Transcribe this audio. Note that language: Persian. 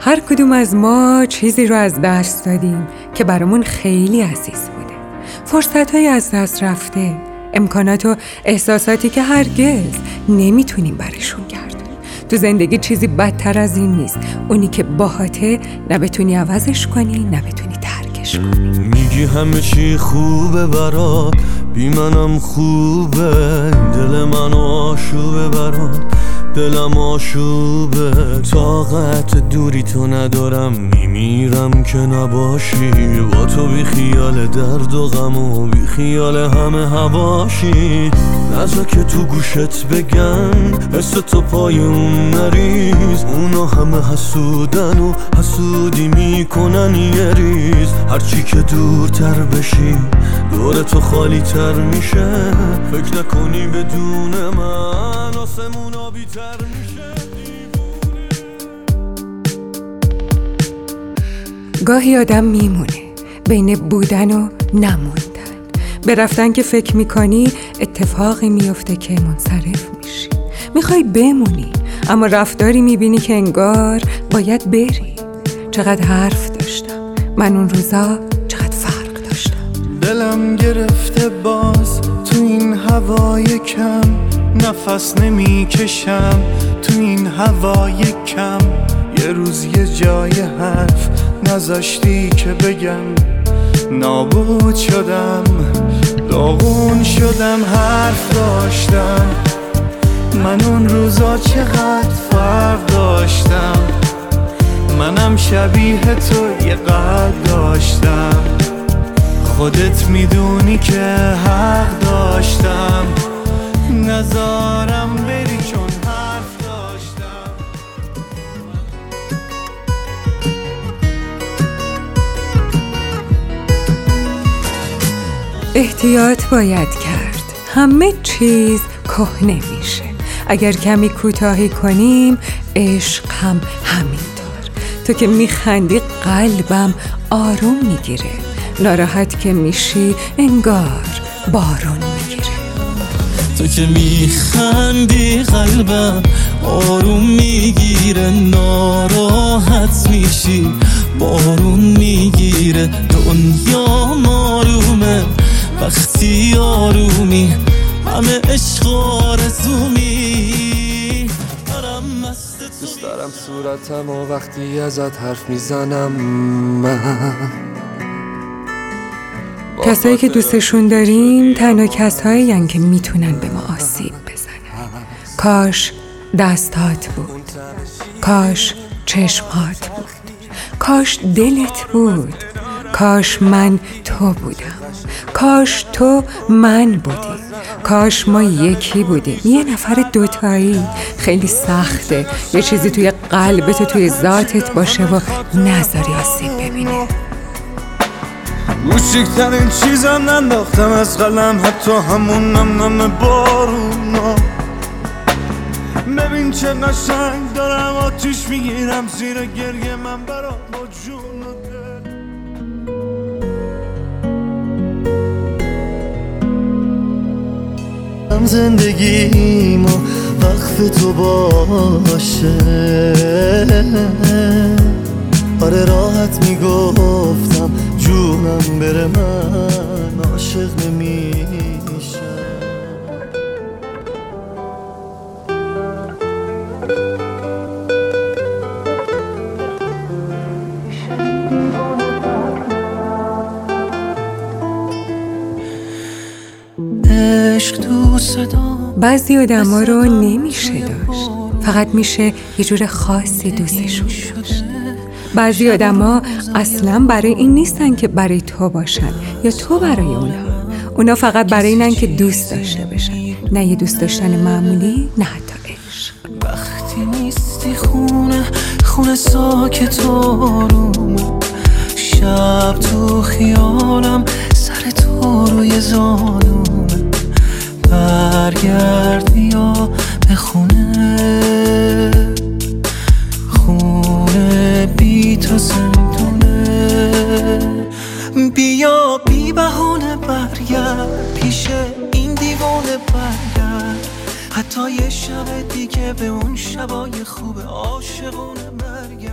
هر کدوم از ما چیزی رو از دست دادیم که برامون خیلی عزیز بوده. فرصت‌های از دست رفته، امکانات و احساساتی که هرگز نمیتونیم برشون گردونیم. تو زندگی چیزی بدتر از این نیست، اونی که باهاته نه بتونی عوضش کنی نه بتونی ترکش کنی. میگی همه چی خوبه برات، بی منم خوبه، دل من آشوبه برات، دلم آشوبه، طاقت دوری تو ندارم، میمیرم که نباشی، با تو بی خیال درد و غم و بی خیال همه هواشی. نذار که تو گوشت بگن حس تو پای اون نریز، اونا همه حسودن و حسودی میکنن یه ریز. هرچی که دورتر بشی دور تو خالی تر میشه، فکر نکنی بدون من آسمون آبی تر میشه. گاهی آدم میمونه بین بودن و نموندن. به رفتن که فکر میکنی اتفاقی میفته که منصرف میشی. میخوای بمونی اما رفتاری میبینی که انگار باید بری. چقدر حرف داشتم من اون روزا، چقدر فرق داشتم. دلم گرفته باز تو این هوای کم، نفس نمیکشم تو این هوای کم. یه روز یه جای حرف نذاشتی که بگم، نابود شدم داغون شدم. حرف داشتم من اون روزا چقدر فرق داشتم، منم شبیه تو یه قلب داشتم. خودت میدونی که حق داشتم، نذارم بری چون حرف داشتم. احتیاط باید کرد، همه چیز کهنه میشه. اگر کمی کوتاهی کنیم عشق هم همینطور. تو که میخندی قلبم آروم میگیره، ناراحت که میشی انگار بارون میگیره. تو که میخندی قلبم آروم میگیره، ناراحت میشی بارون میگیره. دنیا آرومه وقتی آرومی، همه عشق آرزومی. دوست دارم صورتم و وقتی ازت حرف میزنم من. کسایی که دوستشون داریم تنها کسایی هن که میتونن به ما آسیب بزنن. کاش دستات بود، کاش چشمات بود، کاش دلت بود، کاش من تو بودم، کاش تو من بودی، کاش ما یکی بودیم. یه نفر دوتایی. خیلی سخته یه چیزی توی قلبت و توی ذاتت باشه و نذاری آسیب ببینه. کوچکترین چیزم ننداختم از قلم، حتی همون نم بارونا. ببین چه قشنگ دارم آتیش میگیرم زیر گریه من برا با جون و دل. زندگیمو وقف تو باشه، آره راحت میگفتم جونم بره من عاشق نمیشم. عشق تو صدا بعضی آدم ها رو نمیشه داشت، فقط میشه یه جور خاصی دوستشون داشت. بعضی آدم ها اصلا برای این نیستن که برای تو باشن یا تو برای اونا فقط برای اینن که دوست داشته بشن، نه یه دوست داشتن معمولی، نه حتی عشق. وقتی نیستی خونه ساکت آروم، شب تو خیالم سر تو روی زانوم. برگرد یا به خونه بی تو زندونه. بیا بی بهونه برگرد پیش این دیوانه برگرد، حتی یه شب دیگه به اون شبای خوب عاشقونه برگرد.